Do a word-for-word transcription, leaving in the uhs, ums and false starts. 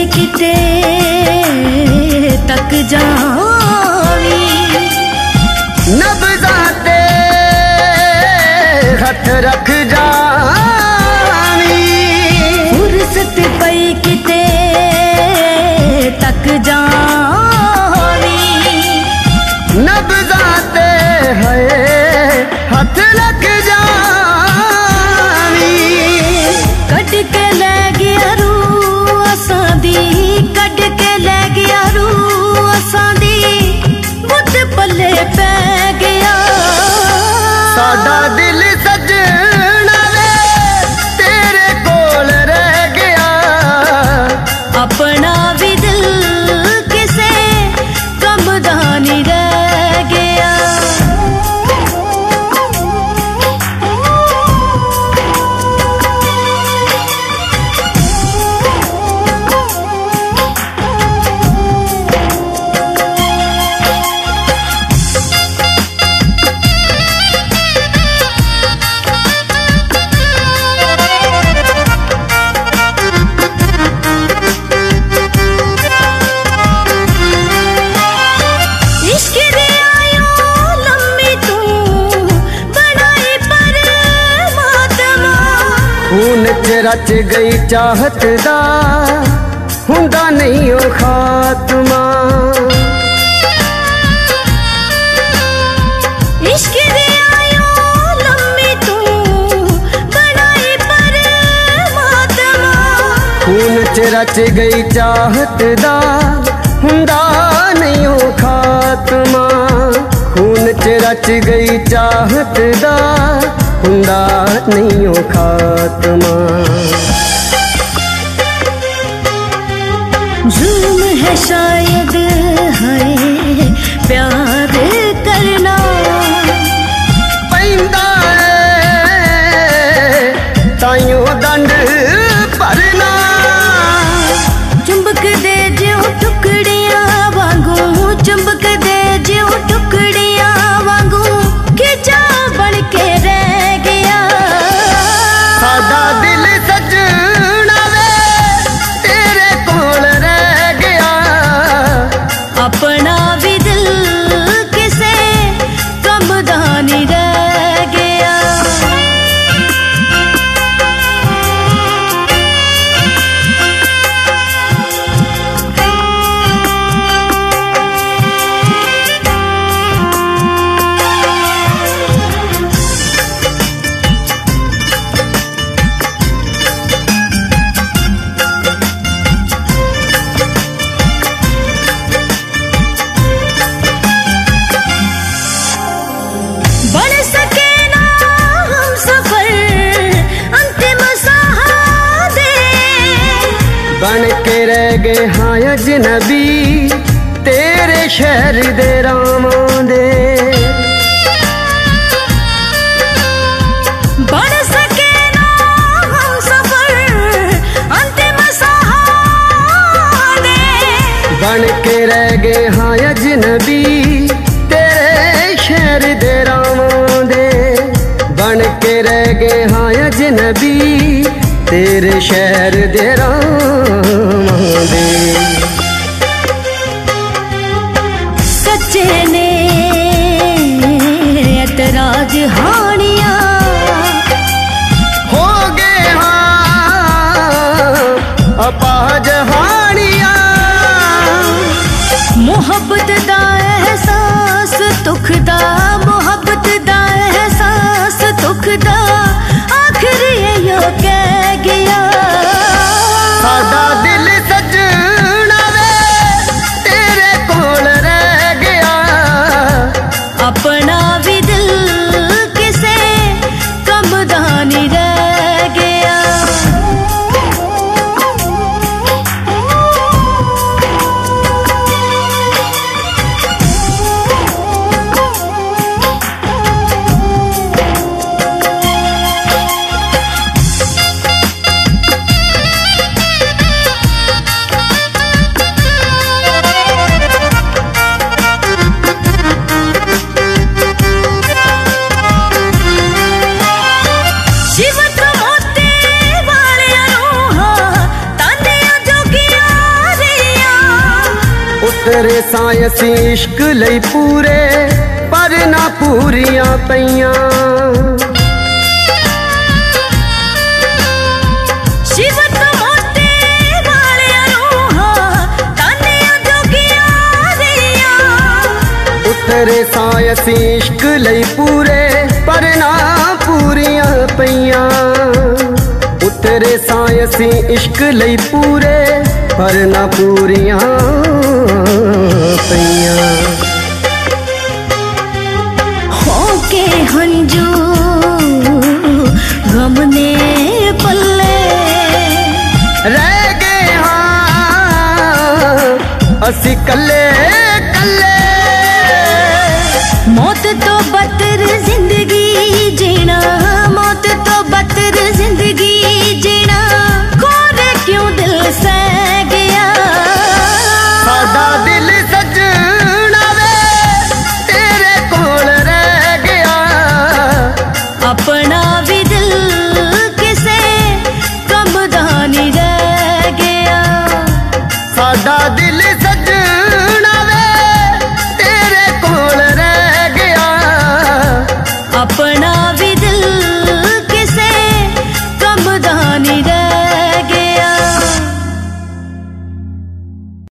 किते तक जावी नब्ज़ां ते हथ रख जावी फुर्सत पई किते तक जावी नब्ज़ां ते है हथ रख जावी कट के ले गया रूह असां दी कट के ले गया रूह असां दी बुत पल्ले पै गया साडा दिल सजना वे तेरे कोल रह गया अपना भी दिल किसे कम दा नहीं रह गया खून च रच गई चाहत दा हुंदा नहीं ओ खात्मा इश्क दे आयो लम्मी तू बनाई परमात्मा खून च रच गई चाहत दा हुंदा नहीं ओ खात्मा खून च रच गई चाहत दा हुंदा नहीं ओ खात्मा जुल्म है शायद है प्यार करना पैंदा ताइयों दंड भरना चुंबक दे ज्यों टुकड़ियां वांगू चुंबक दे ज्यों टुकड़ियां वांगू खिंचा बन के रह गया साडा दिल सजना वे तेरे कोल रह गया अपना भी दिल किसे कम दा नहीं रह गया बढ़ सके ना हम सफर अंतिम सहादे बन के रह गए हाँ अजनबी तेरे शहर दे रामां दे बढ़ सके ना हम सफर अंतिम सहादे बन के रह गए हाँ अजनबी तेरे शहर दे रामां दे बन के रह गए हाँ अजनबी तेरे शहर दे रामां दे सच्चे ने एतराज हानिया हो गए हाँ अपाज हानिया मोहब्बत दा एहसास दुख दा मोहब्बत दा एहसास दुख दा आखिर यो कह गया साडा दिल सजना वे तेरे कोल रह गया अपना भी दिल किसे कम दा नहीं रह गया उतरे सां असीं इश्क लई पूरे पर ना पूरियां पईयां। शिव तो मोटे वालियां रूहां तानियां जोगियां दियां। उतरे सां असीं इश्क लई पूरे पर ना पूरियां पईयां। उतरे सां असीं इश्क लई पूरे पर ना पूरियां पईयां। होके हंजू गम ने पल्ले रह गए हाँ असी कल्ले कल्ले। मौत तो बदतर जिंदगी जीना, मौत तो बदतर जिंदगी जीना। कोरे क्यों दिल से गया साडा दिल सजना वे तेरे कोल रह गया। अपना भी दिल किसे कम दा नहीं रह गया। साडा दिल सजना